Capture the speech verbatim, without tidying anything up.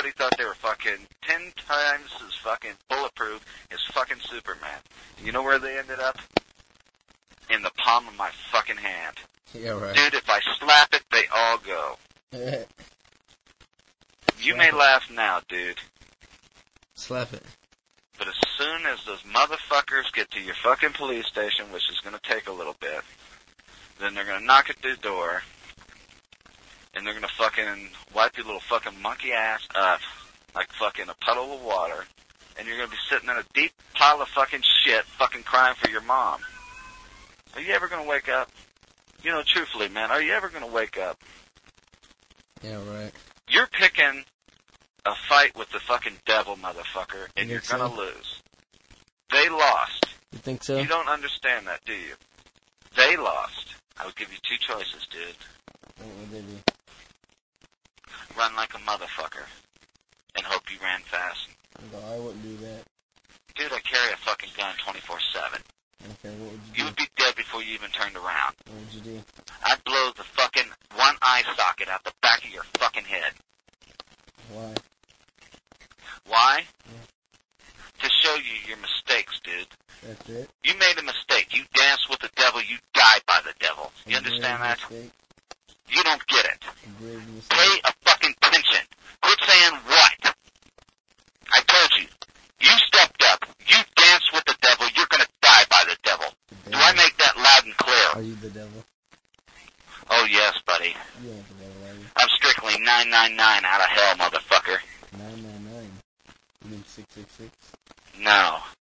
everybody thought they were fucking ten times as fucking bulletproof as fucking Superman. You know where they ended up? In the palm of my fucking hand. Yeah, right. Dude, if I slap it, they all go. You Slap may it. laugh now, dude. Slap it. But as soon as those motherfuckers get to your fucking police station, which is going to take a little bit, then they're going to knock at the door, and they're going to fucking wipe your little fucking monkey ass up like fucking a puddle of water, and you're going to be sitting in a deep pile of fucking shit fucking crying for your mom. Are you ever going to wake up? You know, truthfully, man, are you ever going to wake up? Yeah, right. You're picking a fight with the fucking devil, motherfucker, and You you're think going so? to lose. They lost. You think so? You don't understand that, do you? They lost. I would give you two choices, dude. What would they be? Run like a motherfucker and hope you ran fast. No, I wouldn't do that. Dude, I carry a fucking gun twenty-four seven. Okay, what would you do? You would be dead before you even turned around. What would you do? I'd blow the fucking one eye socket out the back of your fucking head. Why? Why? Yeah. To show you your mistakes, dude. That's it? You made a mistake. You danced with the devil. You died by the devil. You A understand grave that? mistake? You don't get it. A grave mistake? Pay a fucking attention. Quit saying what? I told you. You stepped up. You danced with the devil. You're going to die by the devil. The Do I devil? make that loud and Are clear? you the devil? Oh, yes, buddy. You ain't the devil, are you? I'm strictly nine nine nine out of hell, motherfucker. nine nine nine. You mean six six six? No.